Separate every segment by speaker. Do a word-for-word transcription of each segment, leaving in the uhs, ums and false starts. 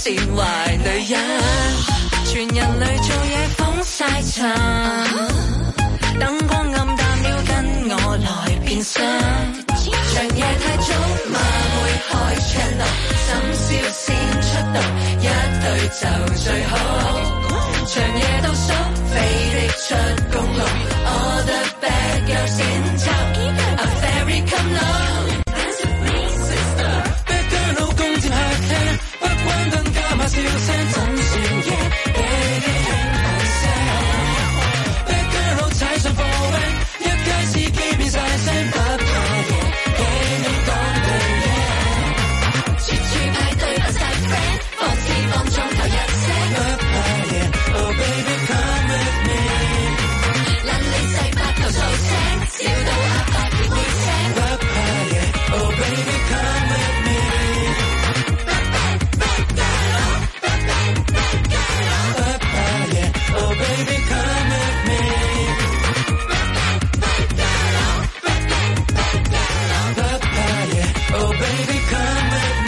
Speaker 1: 善壞女人，全人類做嘢風晒塵，燈光暗淡了跟我來變身，長夜太早晚會開 channel， 深宵先出道，一對就最好，長夜倒數飛的出公路 ，All the bad girls in town are very come low。Dance with me, sister。Bad girl 老公接客廳，不關燈加碼笑聲，怎算嘢？俾啲輕快聲。Bad girl 老踩上貨 van， 一街司機變晒聲，不怕嘢，俾你講句嘢。處處派對不晒 friend， 放肆放縱頭一聲，不怕嘢。Oh baby come with me， 撚你細八頭粗聲，笑到阿爸結會聲，不怕嘢。Oh baby come with me，Bad bad girl， bad bad bad girl， 不怕嘢。Oh baby come with me，Bad bad girl， bad bad girl， 不怕嘢。Oh baby come with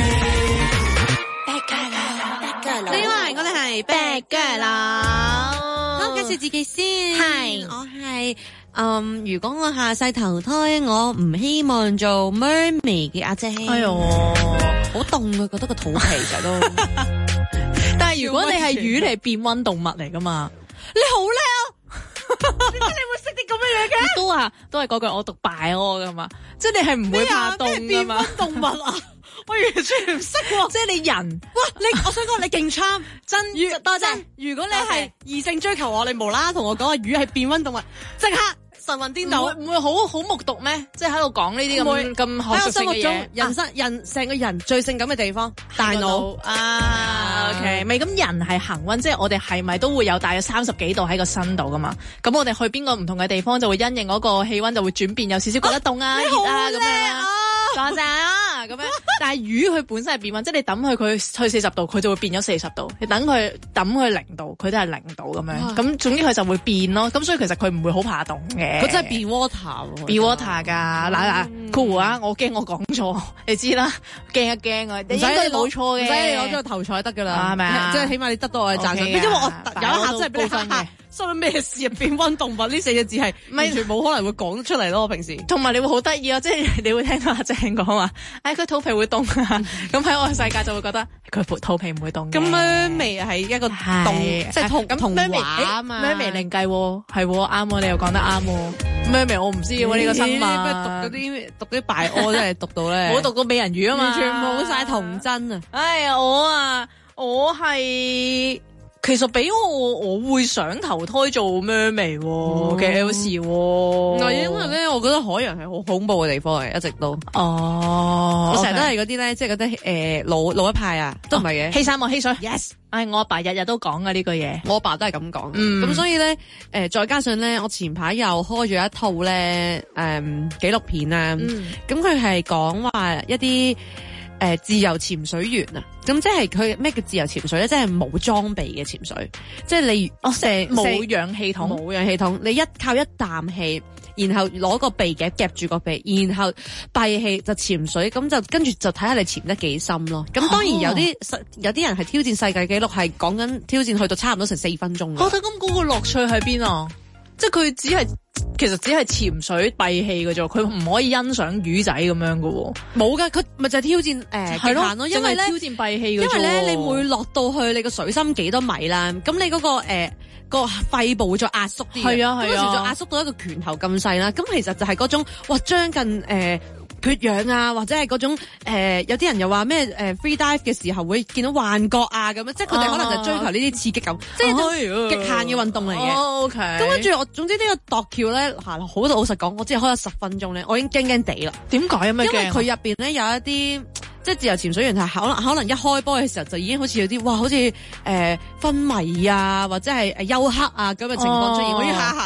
Speaker 1: me，Bad girl，Bad girl。
Speaker 2: 你好，我哋係 Bad girl。好，介紹自己先。係，我係嗯，如果我下世投胎，我唔希望做 mermaid 嘅阿姐。
Speaker 3: 哎呦，
Speaker 2: 好凍啊，覺得個肚皮就都。
Speaker 3: 但係如果你係魚，你係變溫動物嚟噶嘛？
Speaker 2: 你好叻啊！點解你會識啲咁嘅嘢嘅？
Speaker 3: 都話都係嗰句，我讀 bio 噶嘛，即係你係唔會怕凍噶嘛？
Speaker 2: 動物啊！我完全唔識喎，
Speaker 3: 即係你人，
Speaker 2: 哇！你我想講你勁 charm，
Speaker 3: 真多謝。
Speaker 2: 如果你係異性追求我，你無啦啦同我講話魚係變溫動物，即刻神魂顛倒，
Speaker 3: 唔會好好目讀咩？即係喺度講呢啲咁咁學術性嘅嘢。
Speaker 2: 人生人成個人最性感嘅地方，大腦
Speaker 3: 啊。OK， 咪咁人係恆溫，即係我哋係咪都會有大約三十幾度喺個身度噶嘛？咁我哋去邊個唔同嘅地方就會因應嗰個氣溫就會轉變，有少少覺得凍啊、熱啊咁樣。多謝啊，咁樣，但係魚佢本身係變溫，即係你抌佢佢去四十度，佢就會變咗四十度。你等佢抌佢零度，佢都係零度咁樣。咁總之佢就會變咯。咁所以其實佢唔會好怕凍嘅。
Speaker 2: 佢真係 be water，be
Speaker 3: water 噶。嗱嗱，cool 啊！我驚我講錯，你知啦，驚一驚啊！唔使你冇錯嘅，
Speaker 2: 唔使你攞咗個頭彩得噶啦，
Speaker 3: 係咪啊？
Speaker 2: 即係起碼你得到我嘅讚賞，因為我有一下真係俾你分嘅。收咗咩事啊？變溫動物呢四隻字係完全冇可能會講得出嚟咯。我平時
Speaker 3: 同埋你會好得意啊，即係你會聽到阿鄭講話，哎佢肚皮會凍啊，咁喺我嘅世界就會覺得佢肚皮唔會凍嘅。
Speaker 2: 咁mermaid係一個動，即係童童話啊嘛。
Speaker 3: mermaid另計喎，係喎啱喎，你又講得啱喎。mermaid 我唔知喎呢個生物。
Speaker 2: 讀嗰啲讀啲拜屙真係讀到咧，
Speaker 3: 冇讀過美人魚啊嘛，
Speaker 2: 完全冇晒童真啊！
Speaker 3: 哎呀我啊，我係。其實俾我，我會想投胎做 mermaid 嘅 L C 喎。
Speaker 2: 嗱，因為咧，我覺得海洋係好恐怖嘅地方嚟，一直都。
Speaker 3: 哦，
Speaker 2: 我成日都係嗰啲咧，即係嗰啲誒老老一派啊，都唔係嘅。
Speaker 3: 欺山莫欺水。
Speaker 2: Yes，
Speaker 3: 唉，我阿爸日日都講嘅呢句嘢，
Speaker 2: 我阿爸都係咁講。
Speaker 3: 嗯，
Speaker 2: 咁所以咧，誒，再加上咧，我前排又開咗一套咧，誒，紀錄片啊。咁佢係講話一啲。誒、呃、自由潛水員啊，咁即係佢咩叫自由潛水咧？即係冇裝備嘅潛水，即係你哦成
Speaker 3: 冇氧氣筒，
Speaker 2: 冇氧氣筒，你一靠一啖氣，然後攞個鼻夾夾住個鼻，然後閉氣就潛水，咁就跟住就睇下你潛得幾深咯。咁當然有啲、哦、有啲人係挑戰世界紀錄，係講緊挑戰去到差唔多成四分鐘。
Speaker 3: 我睇咁嗰個樂趣喺邊啊？即係佢只係其實只係潛水閉氣嘅啫，佢唔可以欣賞魚仔咁樣嘅喎。冇㗎，佢咪就係挑戰誒極限咯。因為咧挑戰閉氣嘅啫。因為咧你每落到去你個水深幾多米啦，咁你嗰、嗰個誒、呃嗰個肺部會再壓縮啲。係啊係啊，咁時就壓縮到一個拳頭咁細啦。咁其實就係嗰種哇將近誒。呃缺氧啊，或者係嗰種誒、呃，有啲人又話咩誒 free dive 嘅時候會見到幻覺啊咁樣，即係佢哋可能就追求呢啲刺激感，啊、即係一種極限嘅運動嚟嘅。 O K，咁
Speaker 2: 跟住我，總之呢個度橋咧，嚇好老實講，我只係開咗十分鐘咧，我已經驚驚地啦。
Speaker 3: 點解啊？因為
Speaker 2: 佢入邊咧有一啲。即係自由潛水員係可能可能一開波嘅時候就已經好似有啲哇，好似誒、呃、昏迷啊，或者係誒休克啊咁嘅情況出現，哦、我已經嚇一嚇啦。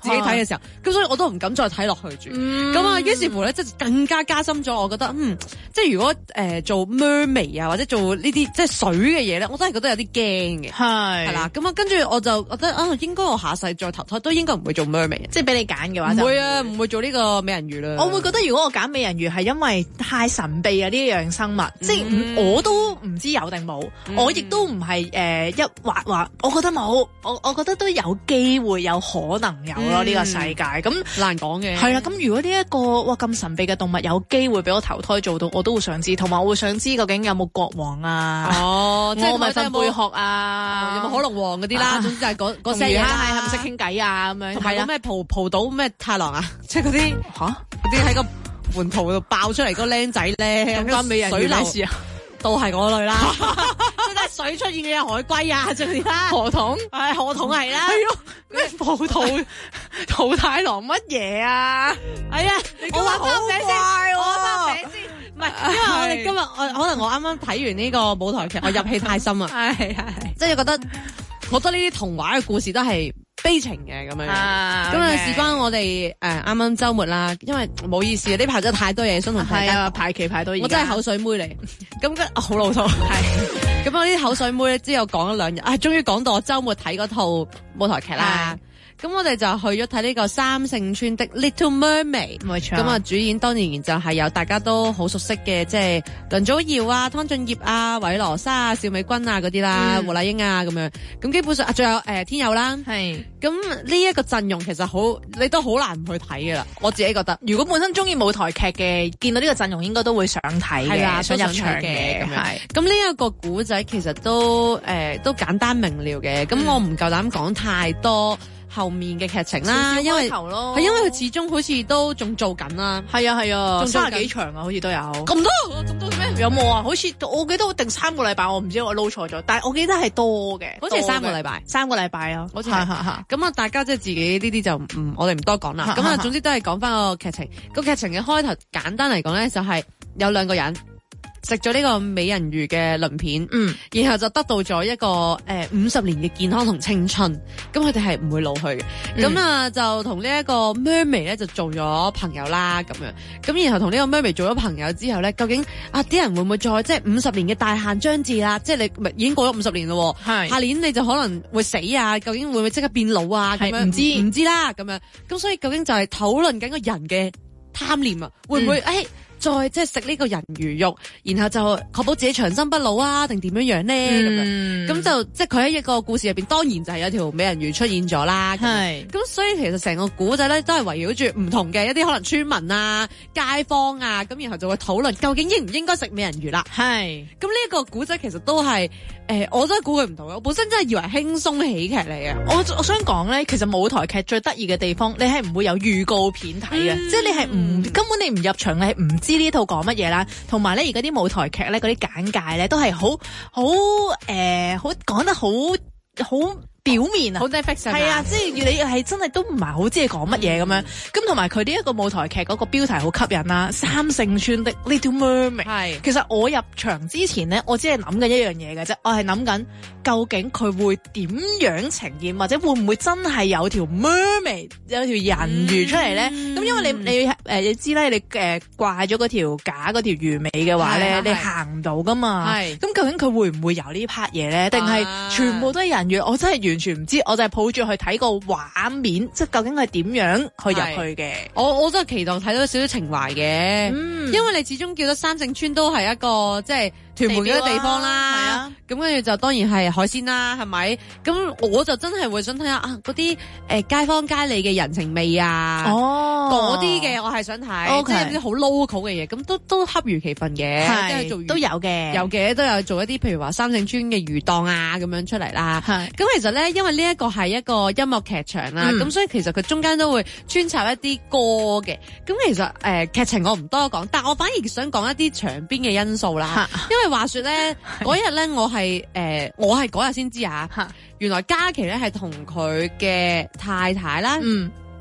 Speaker 2: 自己睇嘅時候，咁所以我都唔敢再睇落去住。咁啊，於是乎咧，即係更加加深咗，我覺得嗯，即係如果誒做 mermaid 啊，或者做呢啲即係水嘅嘢咧，我都係覺得有啲驚嘅。係係啦，咁啊，跟住我就覺得啊，應該我下世再投胎都應該唔會做 mermaid，
Speaker 3: 即係俾你揀嘅話，
Speaker 2: 唔會啊，唔會做呢個美人魚啦。
Speaker 3: 我會覺得如果我揀美人魚係因為太神秘啊呢一樣生物，即係我都唔知有定冇，我亦都唔係誒一畫畫，我覺得冇，我我覺得都有機會有可能有咯呢個世界，咁
Speaker 2: 難講嘅。係
Speaker 3: 啦，咁如果呢一個哇咁神秘嘅動物有機會俾我投胎做到，我都會想知，同埋我會想知究竟有冇國王啊？
Speaker 2: 哦，即係
Speaker 3: 咪份貝殼啊？
Speaker 2: 有冇可龍王嗰啲啦？總之就係嗰嗰些
Speaker 3: 嘢
Speaker 2: 啦，
Speaker 3: 係咪識傾偈啊？咁樣
Speaker 2: 同埋咩蒲蒲島咩太郎啊？即係嗰啲
Speaker 3: 吓
Speaker 2: 嗰啲喺個門徒度爆出嚟嗰個僆仔咧，
Speaker 3: 關美人魚
Speaker 2: 水流
Speaker 3: 事啊？
Speaker 2: 都係我類啦，即係水出現嘅海龜啊，即係嗰啲啦，
Speaker 3: 河童，
Speaker 2: 係河童係啦，
Speaker 3: 係咯，咩葡萄桃太郎乜嘢啊？
Speaker 2: 係啊，我話好
Speaker 3: 快
Speaker 2: 喎，我翻名先。唔係，因為我哋今日我可能我啱啱睇完呢個舞台劇，我入戲太深啊，
Speaker 3: 係係係，
Speaker 2: 即係覺得好多呢啲童話嘅故事都係悲情嘅咁樣。咁啊，事關我哋誒啱啱週末啦，因為唔好意思啊，呢排真係太多嘢想同大家
Speaker 3: 排期排到而家，
Speaker 2: 我真係口水妹嚟，咁跟好老土係。咁我啲口水妹咧，之後講咗兩日，啊，終於講到我週末睇嗰套舞台劇啦。咁我哋就去咗睇呢個三聖村的 Little Mermaid，
Speaker 3: 冇錯。
Speaker 2: 咁啊，主演當然就係有大家都好熟悉嘅，即係梁祖堯啊、湯俊業啊、韋羅莎啊、邵美君啊嗰啲啦，胡麗英啊咁樣。咁基本上啊，仲有誒、呃、天佑啦。係。咁呢一個陣容其實好，你都好難唔去睇噶啦。我自己覺得，
Speaker 3: 如果本身中意舞台劇嘅，見到呢個陣容應該都會想睇嘅，
Speaker 2: 啊、
Speaker 3: 想入場嘅咁樣。
Speaker 2: 咁呢一個古仔其實都誒、呃、都簡單明了嘅。咁、嗯、我唔夠膽講太多後面嘅劇情啦，因為係因為佢始終好似都仲做緊啦。
Speaker 3: 係啊係啊，仲三十幾場啊，好似都有。咁
Speaker 2: 多咁多咩？
Speaker 3: 有冇啊？好似我記得定三個禮拜，我唔知我撈錯咗，但係我記得係多嘅，
Speaker 2: 好似係三個禮拜，
Speaker 3: 三個禮拜咯，好似係。
Speaker 2: 咁啊，大家即係自己呢啲就唔，我哋唔多講啦。咁啊，總之都係講翻個劇情。個劇情嘅開頭簡單嚟講咧，就係有兩個人食咗呢個美人魚嘅鱗片，嗯，然後就得到咗一個誒五十年嘅健康同青春，咁佢哋係唔會老去嘅，咁、嗯、啊就同呢一個 mermaid 咧就做咗朋友啦，咁樣，咁然後同呢個 mermaid 做咗朋友之後咧，究竟啊啲人會唔會再即係五十年嘅大限將至啦？即係你咪已經過咗五十年咯，係下年你就可能會死啊？究竟會唔會即刻變老啊？咁樣唔知唔知啦，咁樣，咁所以究竟就係討論緊個人嘅貪念啊，會唔會誒？嗯哎再即係食呢個人魚肉，然後就確保自己長生不老啊，定點樣樣咧咁樣？咁就即係佢喺一個故事入邊，當然就係有條美人魚出現咗啦。係咁，所以其實成個古仔咧都係圍繞住唔同嘅一啲可能村民啊、街坊啊，咁然後就會討論究竟應唔應該食美人魚啦。係咁呢一個古仔其實都係誒、呃，我真係估佢唔到嘅。我本身真係以為輕鬆喜劇嚟嘅。我我想講咧，其實舞台劇最得意嘅地方，你係唔會有預告片睇嘅，嗯、即係你係唔根本你唔入場，你係唔知呢套講乜嘢啦。同埋咧，而家啲舞台劇咧，嗰啲簡介咧，都係好好誒，好講得好好表面啊，好 Netflix 係啊，即係你係真係都唔係好知你講乜嘢咁樣。咁同埋佢呢一個舞台劇嗰個標題好吸引啦，三聖村的 Little Mermaid。係，其實我入場之前咧，我只係諗緊一樣嘢嘅啫，我係諗緊究竟佢會點樣呈現，或者會唔會真係有條 mermaid 有條人魚出嚟咧？咁、嗯、因為你你誒、呃、你知咧，你誒掛咗嗰條假嗰條魚尾嘅話咧，你行唔到噶嘛。係，咁究竟佢會唔會有呢 part 嘢咧？定係全部都係人魚？我真係完全唔知，我就係抱住去睇個畫面，即係究竟係點樣去入去嘅。我我真係期待睇到少少情懷嘅，嗯、因為你始終叫咗三聖村都係一個即係屯門嘅地方啦。係啊，咁跟住就當然係海鮮啦，係咪？咁我就真係會想睇下啊嗰啲誒街坊街里嘅人情味啊，哦，嗰啲嘅我係想睇，okay. 即係有啲好 local 嘅嘢，咁都都恰如其分嘅，即係做都有嘅，有嘅都有做一啲譬如話三聖村嘅魚檔啊咁樣出嚟啦。係，咁其實咧，因為呢一個係一個音樂劇場啦，咁、嗯、所以其實佢中間都會穿插一啲歌嘅。咁其實誒劇、呃、情我唔多講，但我反而想講一啲場邊嘅因素啦。因為話說咧嗰日咧我係誒、呃、我係嗰日先知啊，原來嘉琪咧係同佢嘅太太啦，嗯，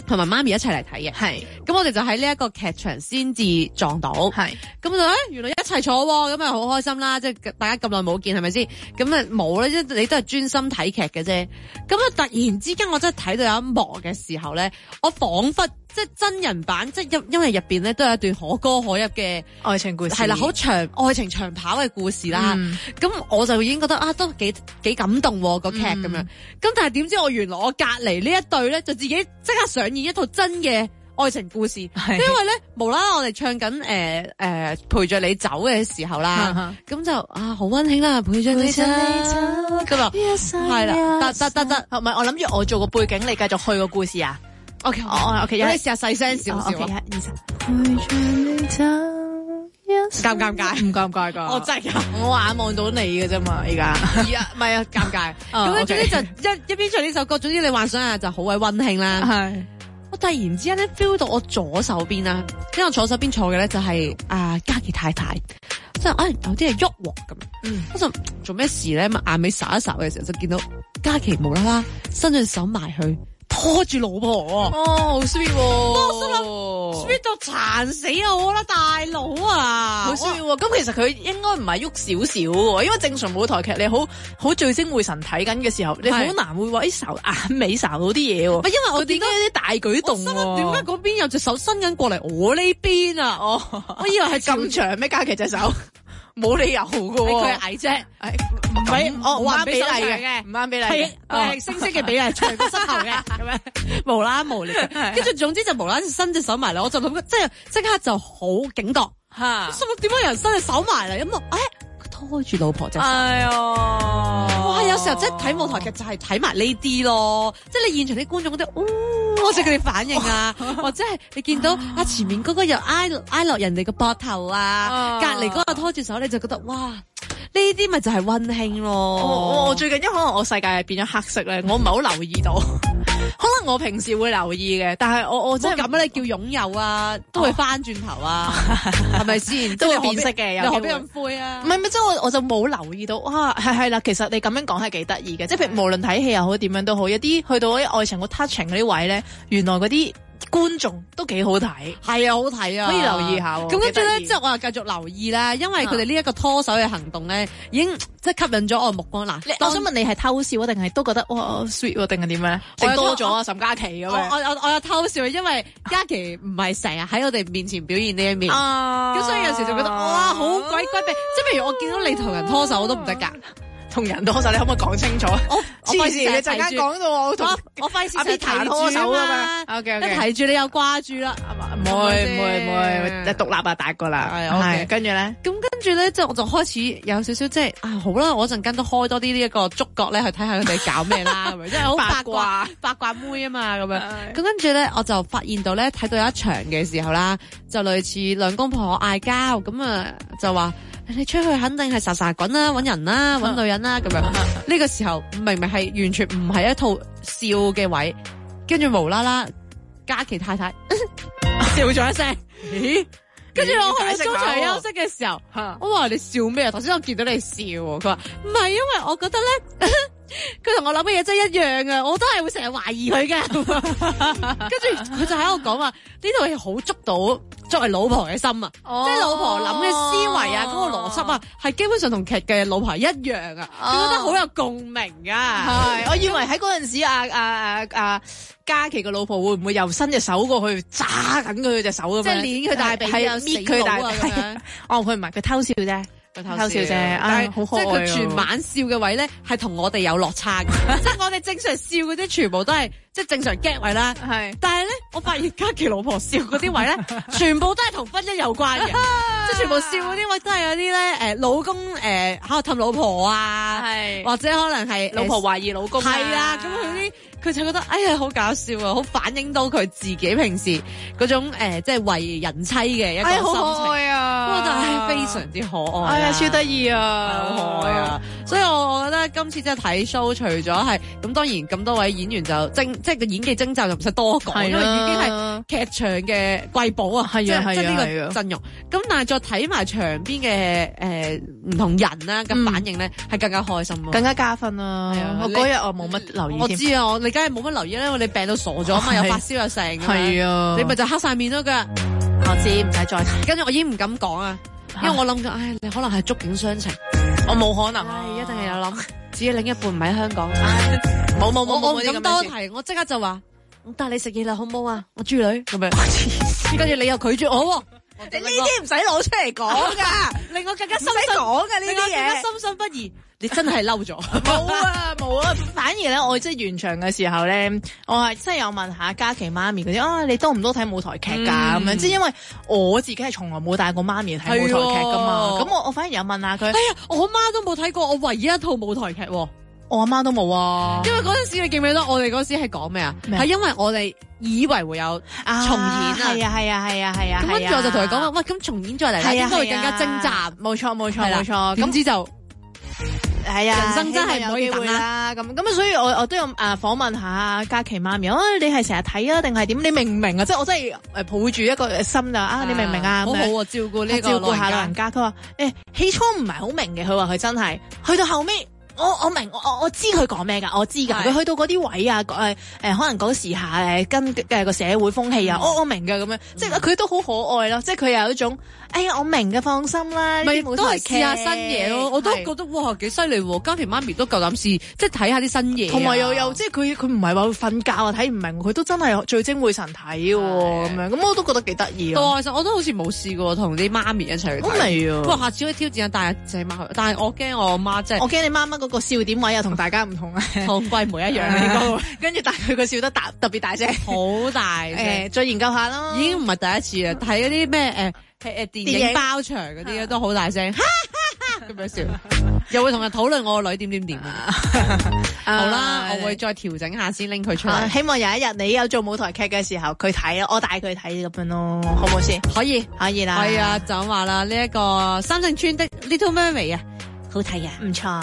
Speaker 2: 同埋媽咪一齊嚟睇嘅。
Speaker 3: 係，
Speaker 2: 咁我哋就喺呢一個劇場先至撞到。
Speaker 3: 係，
Speaker 2: 咁就誒原來一齊坐喎，咁啊好開心啦！即係大家咁耐冇見係咪先？咁啊冇咧，即係你都係專心睇劇嘅啫。咁啊突然之間我真係睇到有一幕嘅時候咧，我彷彿即係真人版，即係因因為入邊咧都有一段可歌可泣嘅
Speaker 3: 愛情故事，
Speaker 2: 係啦，好長愛情長跑嘅故事啦。咁、嗯、我就已經覺得啊，都幾幾感動喎、個劇咁樣。咁、嗯、但係點知我原來我隔離呢一對咧，就自己即刻上演一套真嘅愛情故事。因為咧無啦啦我哋唱緊誒誒陪着你走嘅時候啦，咁、嗯、就啊好溫馨啦，陪着你走咁啊，係啦，得得得得，
Speaker 3: 唔係我諗住我做個背景，你繼續去個故事啊。
Speaker 2: OK，我 OK，有你試下細聲少少。OK， 一、二、三。陪着你走，尷唔尷尬？
Speaker 3: 唔尷尬噶。
Speaker 2: 我真係，
Speaker 3: 我眼望到你嘅啫嘛，而家。
Speaker 2: 係啊，唔係啊，尷尬。咁咧，總之就一一邊唱呢首歌，總之你幻想下就好鬼溫馨啦。係。我突然之間咧 feel 到我左手邊啦，因為我左手邊坐嘅咧就係啊嘉琪太太，即係啊有啲係喐喎咁。嗯。我就做咩事咧？咁眼尾睄一睄嘅時候，就見到嘉琪無啦啦伸咗隻手埋去。拖住老婆啊！
Speaker 3: 哦，好 sweet 喎！
Speaker 2: 我心諗 sweet 到殘死啊！我啦，大佬啊，
Speaker 3: 好 sweet 喎！咁其實佢應該唔係喐少少喎，因為正常舞台劇你好好聚精會神睇緊嘅時候，你好難會話誒睄眼尾睄到啲嘢喎。
Speaker 2: 唔係因為我點解
Speaker 3: 有啲大舉動喎？
Speaker 2: 點解嗰邊有隻手伸緊過嚟我呢邊啊？哦，我以為係
Speaker 3: 咁長咩？嘉琪隻手冇理由噶喎，
Speaker 2: 佢係矮啫。
Speaker 3: 唔係，我唔啱比例嘅，唔啱比例嘅，
Speaker 2: 係係星星嘅比例，長過膝頭嘅，咁樣無啦啦無聊，跟住總之就無啦啦伸隻手埋嚟，我就諗即係即刻就好警覺吓，心諗點解有人伸隻手埋嚟咁啊？誒，佢拖住老婆隻手，哎呀，哇！有時候即係睇舞台劇就係睇埋呢啲咯，即係你現場啲觀眾嗰啲，哦，即係佢哋反應啊，或者係你見到啊前面嗰個又挨挨落人哋個膊頭啊，隔籬嗰個拖住手，你就覺得哇！呢啲咪就係溫馨咯。
Speaker 3: 我我最近因可能我世界係變咗黑色咧，我唔係好留意到。可能我平時會留意嘅，但係我我真係咁你叫擁有啊，都會翻轉頭啊，係咪先？都會變色嘅，又何必咁灰啊？唔係唔係，即係我我就冇留意到。哇，係係啦，其實你咁樣講係幾得意嘅，即係譬如無論睇戲又好點樣都好，一啲去到啲愛情好 touching 嗰啲位咧，原來嗰啲觀眾都幾好睇，
Speaker 2: 係啊，好睇啊，
Speaker 3: 可以留意下。咁
Speaker 2: 跟住咧，即係我又繼續留意啦，因為佢哋呢一個拖手嘅行動咧，已經即係吸引咗我目光啦。
Speaker 3: 我想問你係偷笑啊，定係都覺得哇 sweet 定係點咧？食多咗啊，岑嘉琪咁樣。
Speaker 2: 我我我有偷笑，因為嘉琪唔係成日喺我哋面前表現呢一面，咁所以有時就覺得哇好鬼鬼秘。即係譬如我見到你同人拖手我都唔得㗎。
Speaker 3: 同人拖手，你可唔可以講清楚？我黐線，你陣間講到我同
Speaker 2: 我費事
Speaker 3: 阿 Peter 拖手啊嘛。OK OK，
Speaker 2: 一提住你又掛住啦，
Speaker 3: 唔會唔會唔會，獨立啊大個啦。係，跟住咧，
Speaker 2: 咁跟住咧，即係我就開始有少少即係啊，好啦，我陣間都開多啲呢一個觸角咧，去睇下佢哋搞咩啦，咁樣即係好八卦八卦妹啊嘛，咁樣。咁跟住咧，我就發現到咧，睇到有一場嘅時候啦，就類似兩公婆嗌交，咁啊就話。你出去肯定係撒撒滾啦，搵人啦，搵女人啦，咁樣。呢個時候明明係完全唔係一套笑嘅位，跟住無啦啦，嘉琪太太笑咗一聲，咦？跟住我去中場休息嘅時候，我話你笑咩啊？頭先我見到你笑，佢話唔係，因為我覺得咧。佢同我諗嘅嘢真係一樣啊！我都係會成日懷疑佢嘅，跟住佢就喺度講話呢套戲好捉到作為老婆嘅心啊！哦、即係老婆諗嘅思維啊，嗰、嗰個邏輯啊，係基本上同劇嘅老婆一樣啊！佢、哦、覺得好有共鳴啊！
Speaker 3: 係，我以為喺嗰陣時啊啊啊啊嘉琪嘅老婆會唔會又伸隻手過去揸緊佢隻手咁樣，
Speaker 2: 即係捏佢大髀啊，搣佢大髀。
Speaker 3: 哦，佢唔係，佢偷笑啫。偷笑啫，但係好可愛。即係佢
Speaker 2: 全晚笑嘅位咧，係同我哋有落差嘅。即係我哋正常笑嗰啲，全部都係即係正常 get 位啦。係，但係咧，我發現嘉琪老婆笑嗰啲位咧，全部都係同婚姻有關嘅。即係全部笑嗰啲位都係有啲咧，誒，老公誒喺度氹老婆啊，係或者可能係
Speaker 3: 老婆懷疑老公。
Speaker 2: 係啊，咁佢啲。佢就覺得哎呀好搞笑啊，好反映到佢自己平時嗰種誒、呃，即係為人妻嘅一個心情。
Speaker 3: 哎、好可愛啊！
Speaker 2: 我覺得係非常之可愛。
Speaker 3: 哎呀，超得意啊，
Speaker 2: 好可愛啊！所所以我覺得今次真係睇 show， 除咗係咁，當然咁多位演員就精，即係個演技精湛就唔使多講，因為已經係劇場嘅瑰寶啊，即係即係呢個陣容。咁但係再睇埋場邊嘅誒唔同人啦嘅反應咧，係更加開心咯，
Speaker 3: 更加加分啦。我嗰日我冇乜留意，
Speaker 2: 我知啊，我你梗係冇乜留意啦，因為你病到傻咗嘛，又發燒又成，
Speaker 3: 係啊，
Speaker 2: 你咪就黑晒面咯噶。
Speaker 3: 我知唔使再睇，
Speaker 2: 跟住我已經唔敢講啊，因為我諗緊，唉，你可能係觸景傷情，
Speaker 3: 我冇可能，
Speaker 2: 唉，一定係有諗，自己另一半唔喺香港，
Speaker 3: 冇冇冇，
Speaker 2: 我唔敢多提，我即刻就話，我帶你食嘢啦，好唔好啊？我豬女咁樣，跟住你又拒絕我，
Speaker 3: 你呢啲唔使攞出嚟講噶，
Speaker 2: 令我更加心信講噶呢啲嘢，深信不疑。你真係嬲咗？
Speaker 3: 冇啊冇啊，反而咧，我即係完場嘅時候咧，我係真係有問下嘉琪媽咪嗰啲啊，你多唔多睇舞台劇㗎咁樣？即係因為我自己係從來冇帶過媽咪睇舞台劇㗎嘛，咁我我反而有問下佢。哎
Speaker 2: 呀，我媽都冇睇過我唯一一套舞台劇喎，
Speaker 3: 我阿媽都冇啊。
Speaker 2: 因為嗰陣時你記唔記得我哋嗰時係講咩啊？係因為我哋以為會有重演啊，
Speaker 3: 係啊係啊係啊係啊，咁
Speaker 2: 跟住我就同佢講話，喂，咁重演再嚟啦，應該會更加精湛。
Speaker 3: 冇錯冇錯冇錯，
Speaker 2: 點知就。
Speaker 3: 係啊，
Speaker 2: 人生真係唔可以等
Speaker 3: 啦。咁咁所以我我都有誒訪問下嘉琪媽咪，啊，你係成日睇啊，定係點？你明唔明啊？即係我真係誒抱住一個心就啊，你明唔明啊？
Speaker 2: 好好啊，照顧呢個
Speaker 3: 照顧下老人家。佢話誒起初唔係好明嘅，佢話佢真係去到後尾。我我明我我我知佢講咩噶，我知噶。佢去到嗰啲位啊，誒誒，可能嗰時下誒跟誒個社會風氣啊，我我明噶咁樣，即係佢都好可愛咯。即係佢有一種，哎呀，我明嘅，放心啦。
Speaker 2: 咪都係試下新嘢咯，我都覺得哇幾犀利喎！嘉琪媽咪都夠膽試，即係睇下啲新嘢。
Speaker 3: 同埋又又即係佢佢唔係話會瞓覺啊，睇唔明，佢都真係聚精會神睇喎咁樣。咁我都覺得幾得意。
Speaker 2: 都其實我都好似冇試過同啲媽咪一齊去睇。
Speaker 3: 未啊！
Speaker 2: 不過下次可以挑戰下帶阿仔媽去，但係我驚我媽即係。
Speaker 3: 我驚你媽媽嗰個笑點位又同大家唔同啊，
Speaker 2: 同桂梅一樣呢個，
Speaker 3: 跟住但係佢個笑得大特別大聲，
Speaker 2: 好大誒，
Speaker 3: 再研究下咯。
Speaker 2: 已經唔係第一次啦，睇嗰啲咩誒誒電影包場嗰啲都好大聲，咁樣笑，又會同人討論我個女點點點啊。好啦，我會再調整下先拎佢出嚟。
Speaker 3: 希望有一日你有做舞台劇嘅時候，佢睇咯，我帶佢睇咁樣咯，好唔好先？
Speaker 2: 可以，
Speaker 3: 可以啦。
Speaker 2: 係啊，就咁話啦，呢一個三聖村的 Little Mermaid 啊，好睇啊，
Speaker 3: 唔錯。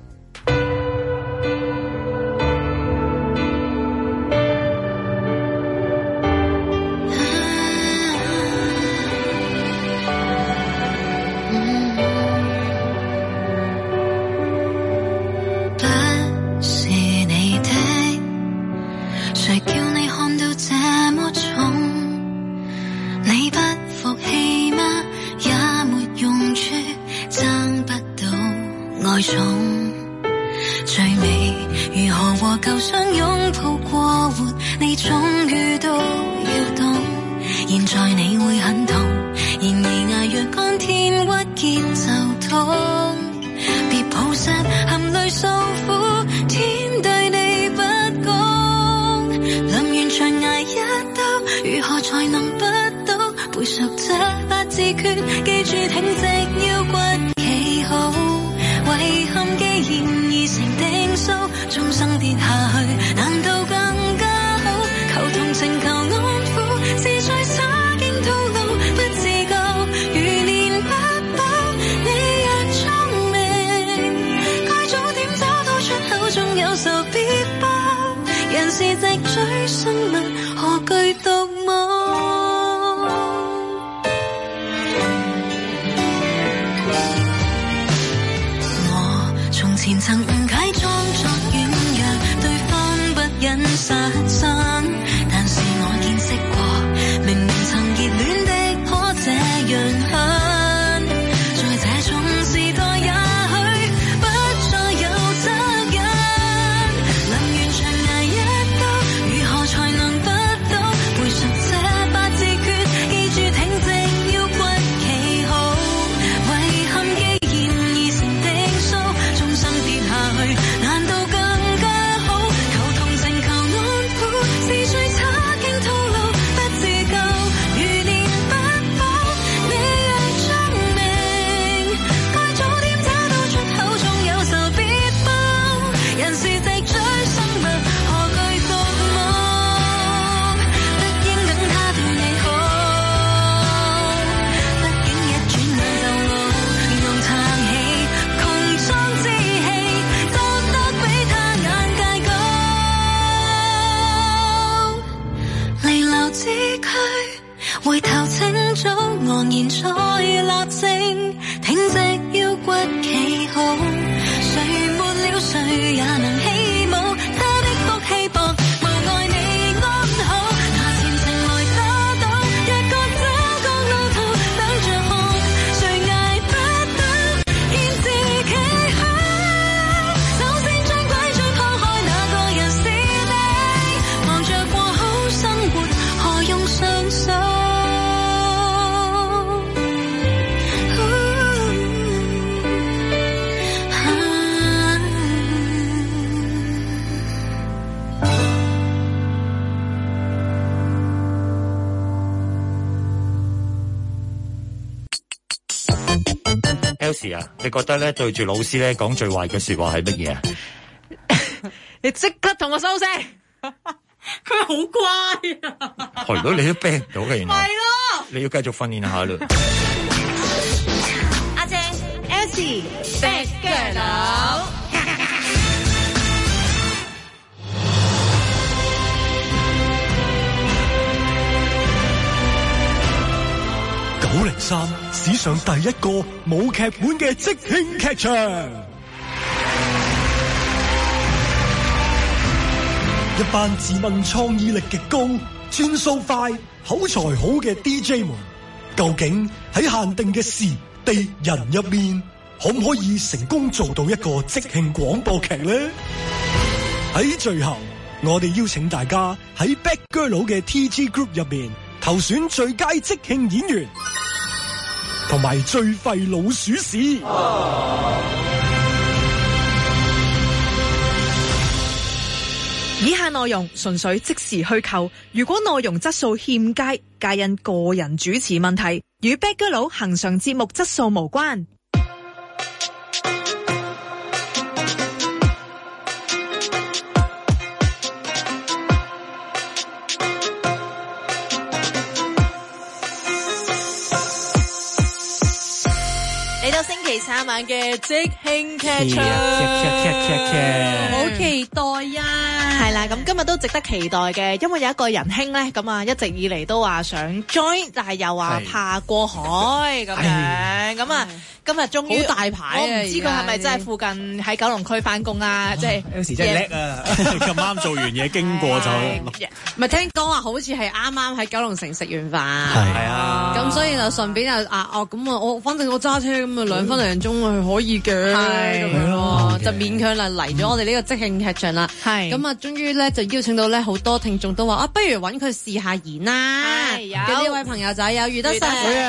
Speaker 1: 最美如何和舊相擁抱過活，你終於都要懂。現在你會很痛，然而捱若干天鬱結就痛。別抱實含淚訴苦，天對你不公。臨完場捱一兜，如何才能不倒？背熟這八字訣，記住挺直腰骨企好。遺憾既然已成定數，終生跌下去，難道更加好？求同情，求安撫，是在灑勁套路，不自覺，如練不飽。你若聰明，該早點找到出口，仲有仇別報。人是直嘴生物，何懼獨舞？前曾誤解裝作軟弱，對方不忍殺身，但是我見識過，明明曾熱戀的可這樣狠，在這種時代也許不再有責任。臨完場捱一兜，如何才能不倒？背熟這八字訣，記住挺直腰骨企好。遺憾既然已成定數，終生跌下去， 輕，挺直腰骨企好，誰沒了誰也能起舞，他的福氣薄，無礙你安好，拿前程來打賭，若覺找個路途，等着看，誰捱不到，現自己好，首先將拐杖拋開，那個人是你，忙着過好生活，何用雙手。
Speaker 4: Elsie 啊，你覺得咧對住老師咧講最壞嘅說話係乜嘢啊？
Speaker 3: 你即刻同我收聲，佢好乖啊！
Speaker 4: 係咯，你都逼唔到嘅，原來
Speaker 3: 係咯，
Speaker 4: 你要繼續訓練下啦。
Speaker 1: 阿姐 Elsie 食腳佬。
Speaker 5: 九零三史上第一個冇劇本嘅即興劇場，一班自問創意力極高、轉數快、口才好嘅 D J 們，究竟喺限定嘅時地人入面，可唔可以成功做到一個即興廣播劇呢？喺最後，我哋邀請大家喺 Bad Girl 佬嘅 T G Group 入面投選最佳即興演員，同埋最廢老鼠屎。
Speaker 3: 以下內容純粹即時虛構，如果內容質素欠佳，皆因個人主持問題，與 Bad Girl 佬恆常節目質素無關。三晚嘅即興劇場，好期待啊！係啦，咁今日都值得期待嘅，因為有一個仁兄咧，咁啊一直以嚟都話想 join，但係又話怕過海咁樣，咁啊今日終於
Speaker 2: 好大牌啊！
Speaker 3: 我唔知佢係咪真係附近喺九龍區翻工啊？即係
Speaker 6: 有時真係叻啊！咁啱做完嘢經過就，
Speaker 2: 唔係聽講話好似係啱啱喺九龍城食完飯，
Speaker 6: 係啊，
Speaker 2: 咁所以就順便就啊哦咁啊，我反正我揸車咁啊兩分零鐘係可以嘅，係咁樣咯，就勉強嚟嚟咗我哋呢個即興劇場啦。係咁啊，終於咧就邀請到咧好多聽眾都話啊，不如揾佢試下演啦。係有呢位朋友仔有余德成。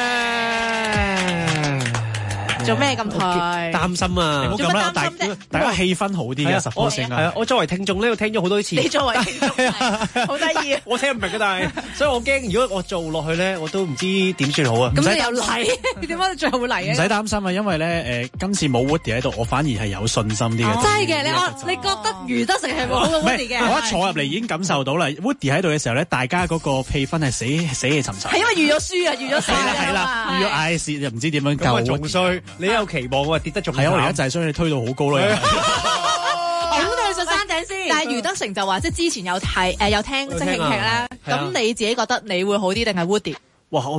Speaker 3: 做咩咁退？
Speaker 6: 擔心啊！
Speaker 3: 做乜擔心啫？
Speaker 6: 大家氣氛好啲嘅，實波性啊！係啊，我作為聽眾咧，我聽咗好多次。
Speaker 3: 你作為聽眾，好得意啊！
Speaker 6: 我聽唔明嘅，但係，所以我驚如果我做落去咧，我都唔知點算好啊！
Speaker 2: 咁你又嚟？你點解你最後會嚟嘅？
Speaker 6: 唔使擔心啊，因為咧誒，今次冇 Woody 喺度，我反而係有信心啲嘅。
Speaker 2: 真係嘅，你我你覺得余德成係冇好過 Woody 嘅？
Speaker 6: 我一坐入嚟已經感受到啦，Woody 喺度嘅時候咧，大家嗰個氣氛係死死氣沉沉。
Speaker 3: 係因為預咗輸啊，預咗死啊！
Speaker 6: 係啦，預咗嗌蝕又唔知點樣救。咁啊仲衰，你有期望啊？跌得仲係啊！我而家就係將你推到好高咯。
Speaker 3: 咁你上山頂先。但係余德成就話，即係之前有睇誒有聽即興劇啦。咁你自己覺得你會好啲定係 Woody？
Speaker 6: 哇！我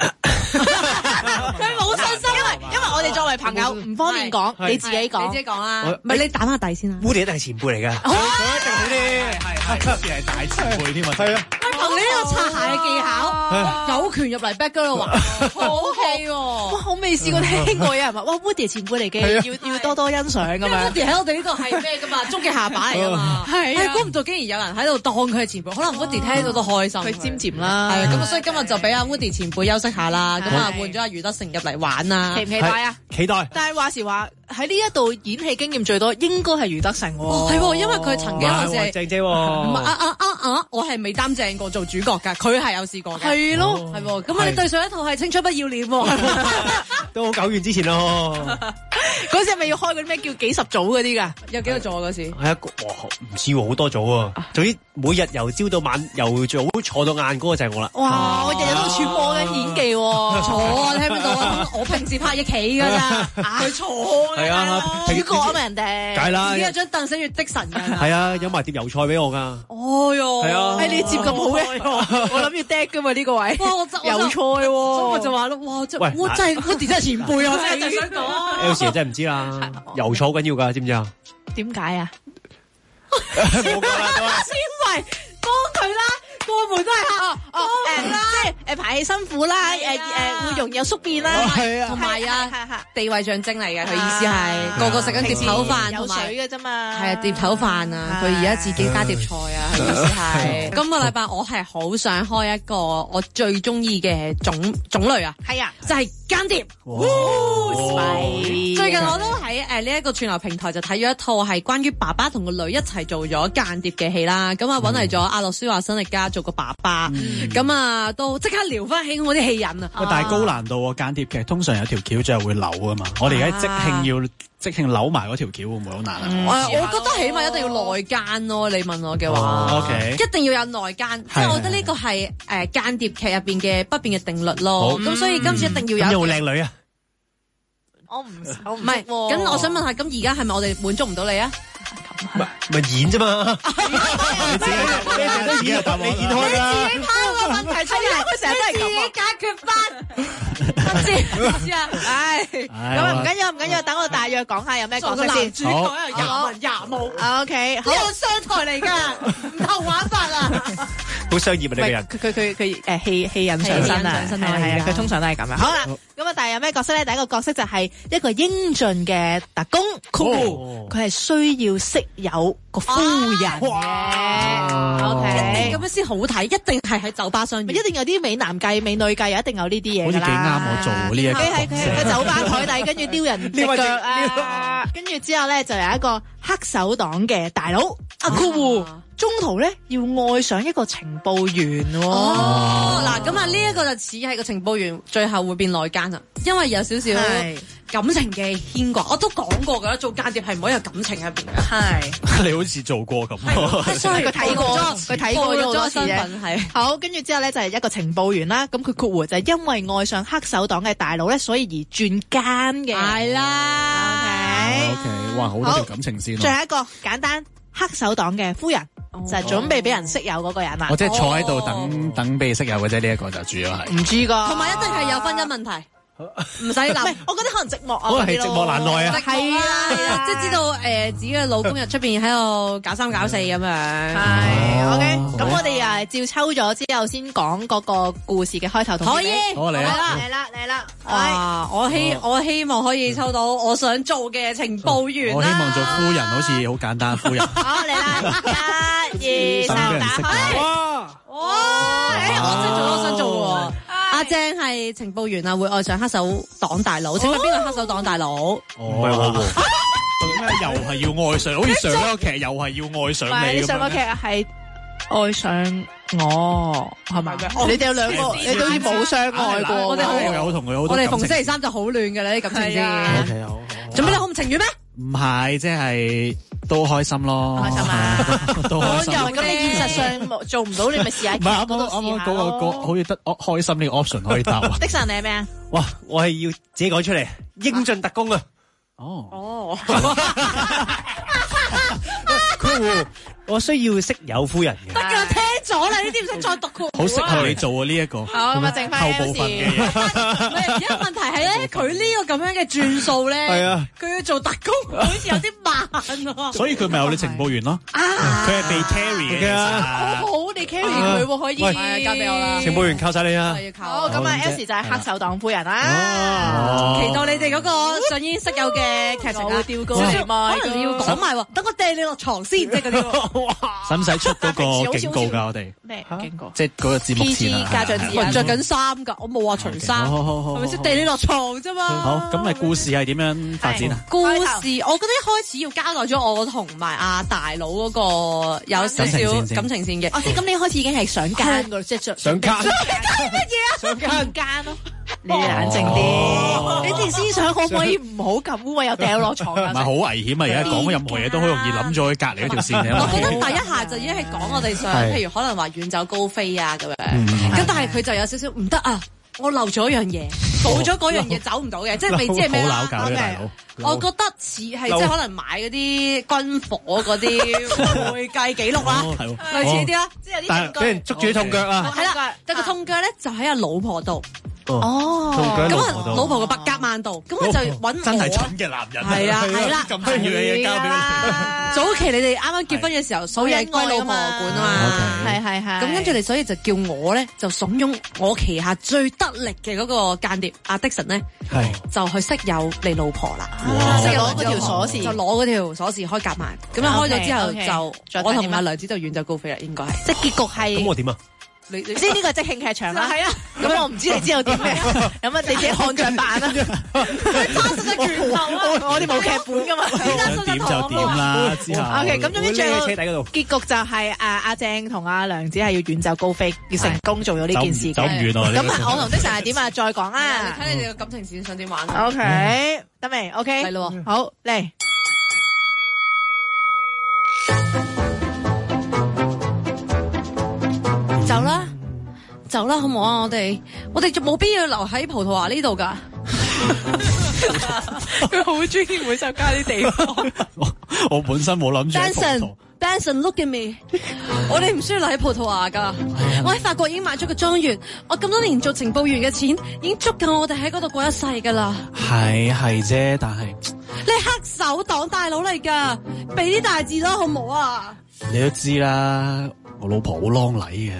Speaker 3: 佢冇信心，因為因為我哋作為朋友唔方便講，你自己講，
Speaker 2: 你自己講啦。唔係你打下底先啦。
Speaker 6: Woody 一定係前輩嚟㗎，佢一定好啲，係係，特別係大前輩添啊。係啊。
Speaker 2: 憑你呢個擦鞋嘅技巧，有權入嚟 back 嗰度話，好 OK 喎！
Speaker 3: 哇，我未試過聽過有人話，哇 Woody 前輩嚟嘅，要要多多欣賞咁樣。
Speaker 2: Woody 喺我哋呢度係咩噶嘛？終極下巴嚟噶嘛？係啊，估唔到竟然有人喺度當佢係前輩，可能 Woody 聽到都開心。
Speaker 3: 佢尖尖啦，
Speaker 2: 係啊，咁所以今日就俾阿 Woody 前輩休息下啦，咁啊換咗阿余德成入嚟玩啦，
Speaker 3: 期唔期待啊？
Speaker 6: 期待。
Speaker 3: 但係話時話喺呢一度演戲經驗最多，應該係余德成喎。
Speaker 2: 係，因為佢曾經好似係
Speaker 6: 正姐喎。
Speaker 2: 唔係啊啊啊啊！我係未擔正過做主角㗎，佢係有試過嘅。係咯，係喎。咁啊，你對上一套係青出不要臉喎，
Speaker 6: 都好久遠之前咯。
Speaker 3: 嗰時係咪要開嗰啲咩叫幾十組嗰啲㗎？
Speaker 2: 有幾個座嗰時？
Speaker 7: 係啊，哇，唔知喎，好多組啊！總之每日由朝到晚，由早坐到晏嗰個就係我啦。
Speaker 3: 哇！我日日都揣摩緊演技喎，
Speaker 2: 坐啊，聽唔到啊！我平時拍嘢企㗎咋，佢坐
Speaker 7: 係啊，
Speaker 3: 主角啊嘛人哋。
Speaker 7: 梗係啦，
Speaker 2: 自己有張凳寫住的神㗎。
Speaker 7: 係啊，有埋碟油菜俾我㗎。
Speaker 3: 哦喲，
Speaker 7: 係啊，
Speaker 3: 誒你接咁好嘅，我諗要 dead 㗎嘛呢個位。
Speaker 2: 哇！我就
Speaker 3: 油菜喎，
Speaker 2: 我就話咯，哇！真我真係我哋真係前輩啊！真係想講。
Speaker 7: 有時真係唔知啦，油菜好緊要㗎，知唔知啊？
Speaker 3: 點解啊？
Speaker 7: 冇講啦，都係。
Speaker 3: 因為幫佢啦，過門都係客，哦誒啦，即係誒排氣辛苦啦，誒誒會容易有宿便啦，
Speaker 2: 同埋啊地位象徵嚟嘅，佢意思係個個食緊碟頭飯同埋
Speaker 3: 有水嘅啫嘛，
Speaker 2: 係啊碟頭飯啊，佢而家自己加碟菜啊，佢意思係。今個禮拜我係好想開一個我最中意嘅種種類啊，
Speaker 3: 係啊，
Speaker 2: 就係間諜。最近我都喺誒呢一個串流平台就睇咗一套係關於爸爸同個女一齊做咗間諜嘅戲啦，咁啊揾嚟咗阿諾舒華辛力加做個爸爸，咁啊都即刻撩翻起我啲戲癮啊！
Speaker 6: 但係高難度喎，間諜劇通常有條橋最後會扭啊嘛，我哋而家即興要即興扭埋嗰條橋會唔會好難啊？
Speaker 2: 我覺得起碼一定要內奸咯，你問我嘅話
Speaker 6: ，OK，
Speaker 2: 一定要有內奸，即係我覺得呢個係誒間諜劇入邊嘅不變嘅定律咯。咁所以今次一定要有。
Speaker 7: 有冇靚女啊？
Speaker 3: 我唔我唔
Speaker 2: 係，咁我想問下，咁而家係咪我哋滿足唔到你啊？
Speaker 7: 咪咪演啫嘛，你自己你成日都演啊，你演開啦。
Speaker 2: 你自己拋個問題出嚟，佢成日都係咁。你自己解決翻。唔知唔知啊？唉，
Speaker 3: 咁啊唔緊要唔緊要，等我大約講下有咩角色先。
Speaker 2: 主角有廿文廿武。
Speaker 3: O K， 好。
Speaker 2: 呢個商台嚟㗎，唔同玩法啊。
Speaker 7: 好商業啊！你個人。
Speaker 3: 佢佢佢佢誒戲戲癮上身啊，係係啊，佢通常都係咁樣。好啦，咁啊，但係有咩角色咧？第一個角色就係一個英俊嘅特工，佢係需要識有個夫人嘅。O K，
Speaker 2: 咁樣先好睇，一定係喺酒吧相遇，
Speaker 3: 一定有啲美男計、美女計，一定有呢啲嘢㗎啦。
Speaker 6: 好似幾啱我做呢一個。
Speaker 3: 佢係佢係個酒吧台底，跟住撩人隻腳啊，跟住之後咧就有一個黑手黨嘅大佬阿酷狐。中途咧要愛上一個情報員喎。
Speaker 2: 哦，嗱咁啊，呢一個就似係個情報員，最後會變內奸啊，因為有少少感情嘅牽掛。我都講過㗎啦，做間諜係唔可以有感情喺入邊嘅。
Speaker 3: 係，
Speaker 6: 你好似做過咁。
Speaker 3: 所以佢睇過，佢睇過咗好多
Speaker 2: 身份係。
Speaker 3: 好，跟住之後咧就係一個情報員啦。咁佢括弧就係因為愛上黑手黨嘅大佬咧，所以而轉奸嘅。
Speaker 2: 係啦。
Speaker 3: OK
Speaker 6: OK， 哇，好多條感情線。
Speaker 3: 最後一個簡單。黑手黨嘅夫人、oh. 就係準備俾人識友嗰個人啦。
Speaker 6: 我即係坐喺度等、oh. 等俾識友嘅啫，呢一個就主要係。
Speaker 3: 唔知噶，
Speaker 2: 同埋一定係有婚姻問題，唔使諗。
Speaker 3: 我覺得可能寂寞啊，
Speaker 7: 可能係寂寞難耐啊。
Speaker 2: 係啊，即係知道誒、呃、自己嘅老公入出邊喺度搞三搞四咁樣。
Speaker 3: 係 OK，咁我哋啊照抽咗之後先講嗰個故事嘅開頭同。可以，
Speaker 6: 好嚟啦，
Speaker 3: 嚟啦，嚟啦。
Speaker 2: 哇！我希我希望可以抽到我想做嘅情報員。
Speaker 6: 我希望做夫人，好似好簡單，夫人。
Speaker 3: 好嚟啦，一、二、三，打開。哇！
Speaker 2: 哇！誒，我真係做我想做喎。阿正係情報員啊，會愛上黑手黨大佬。請問邊個黑手黨大佬？
Speaker 7: 唔係我喎。
Speaker 6: 點解又係要愛上？好似上一個劇又係要愛上你咁樣。
Speaker 3: 上個劇係愛上我，係咪？你哋有兩個，你都好似冇相愛過。
Speaker 2: 我哋好
Speaker 6: 有同佢好多。
Speaker 2: 我哋逢星期三就好亂㗎啦，啲感情先。
Speaker 7: O K， 好。
Speaker 2: 做咩你好唔情願咩？
Speaker 6: 唔係，即係都開心咯。
Speaker 3: 開心啊！
Speaker 6: 都開心。
Speaker 3: 咁你現實上做唔到，你咪試下。
Speaker 6: 唔係啱啱啱啱嗰個個好似得開心呢個 option 可以答。
Speaker 3: 的神你係咩啊？
Speaker 7: 哇！我係要自己講出嚟，英俊特工啊！
Speaker 6: 哦
Speaker 2: 哦。
Speaker 7: 酷狐，我需要識有夫人嘅。
Speaker 2: 得㗎，聽咗啦，呢啲唔使再讀酷。
Speaker 6: 好適合你做啊呢一個。
Speaker 3: 好，咁啊，剩翻
Speaker 6: 後部分嘅嘢。
Speaker 2: 唔係，而家問題係咧，佢呢個咁樣嘅轉數咧，
Speaker 7: 係啊，
Speaker 2: 佢要做特工，好似有啲慢啊。
Speaker 6: 所以佢咪有你情報員咯。
Speaker 2: 啊，
Speaker 6: 佢係被 carry 嘅。
Speaker 3: 好好，你 carry 佢喎，可以。
Speaker 2: 係交俾我啦。
Speaker 7: 情報員靠晒你啊！
Speaker 3: 好，咁啊 ，S 就係黑手黨夫人啦。
Speaker 2: 期待你哋嗰個上演室友嘅劇情啊！
Speaker 3: 吊高
Speaker 2: 可能要講埋喎，等我掟你落床先，即係嗰啲。
Speaker 6: 使唔使出嗰個警告㗎？我哋
Speaker 3: 咩警告？
Speaker 6: 即係嗰個節目前啊，
Speaker 3: 家長指引。
Speaker 2: 着緊衫㗎，我冇話除衫，係咪先掟你落床啫嘛？
Speaker 6: 好，咁咪故事係點樣發展啊？
Speaker 2: 故事我覺得一開始要交代咗我同埋阿大佬嗰個有少少感情線嘅。
Speaker 3: 哦，即係咁你一開始已經係想奸㗎，即係
Speaker 7: 想奸
Speaker 2: 乜嘢啊？
Speaker 7: 想奸
Speaker 3: 奸咯。 你冷靜啲，你哋思想可唔可以唔好咁污穢又掉落床啊？
Speaker 6: 唔係好危險啊！而家講任何嘢都好容易諗咗去隔離嗰條線嘅。
Speaker 2: 我覺得第一下就已經係講我哋想，譬如可能話遠走高飛啊咁樣，咁但係佢就有少少唔得啊！我漏咗一樣嘢，冇咗嗰樣嘢走唔到嘅，即係未知係咩啦。
Speaker 6: 好鬧交嘅大佬，
Speaker 2: 我覺得似係即係可能買嗰啲軍火嗰啲會計記錄啦，類似呢啲啦，即係有啲。
Speaker 7: 但係俾人捉住啲痛腳啊！
Speaker 2: 係啦，但個痛腳咧就喺阿老婆度。
Speaker 3: 哦，
Speaker 2: 咁啊，老婆個百夾萬度，咁我就揾我。
Speaker 6: 真係蠢嘅男人。
Speaker 2: 係啊，係啦，
Speaker 6: 咁需要嘅嘢交俾你。
Speaker 2: 早期你哋啱啱結婚嘅時候，所有嘢歸老婆管啊嘛。
Speaker 3: 係係係。
Speaker 2: 咁跟住你，所以就叫我咧，就慫恿我旗下最得力嘅嗰個間諜阿的神咧，就去識有你老婆啦。
Speaker 3: 就攞嗰條鎖匙，
Speaker 2: 就攞嗰條鎖匙開夾萬。咁樣開咗之後，就我同阿梁子就遠走高飛啦，應該係。即係結局係。
Speaker 7: 咁我點啊？
Speaker 2: 你你
Speaker 3: 知呢個係即興劇場啦，
Speaker 2: 係啊，
Speaker 3: 咁我唔知你知道點咩，咁啊你自己看着辦啦。他實嘅拳頭啊，我哋冇劇本噶嘛，
Speaker 6: 想點就點啦，之後。
Speaker 3: O K，咁總之最後結局就係誒阿鄭同阿梁子係要遠走高飛，要成功做咗呢件事。
Speaker 6: 走唔遠啊！
Speaker 3: 咁我同的神係點啊？再講啦。
Speaker 2: 睇你哋嘅感情線想點玩。
Speaker 3: O K，得未 ？O K，
Speaker 2: 係咯，
Speaker 3: 好嚟。
Speaker 2: 走啦，走啦，好唔好啊？我哋我哋就冇必要留喺葡萄牙呢度噶。
Speaker 3: 佢好中意每首歌啲地方。
Speaker 6: 我我本身冇諗住喺葡萄。
Speaker 2: Benson，Benson，look at me。我哋唔需要留喺葡萄牙噶。我喺法國已經買咗個莊園，我咁多年做情報員嘅錢已經足夠我哋喺嗰度過一世噶啦。
Speaker 6: 係係啫，但係
Speaker 2: 你黑手黨大佬嚟噶，俾啲大字啦，好唔好啊？
Speaker 6: 你都知啦，我老婆好啷禮嘅。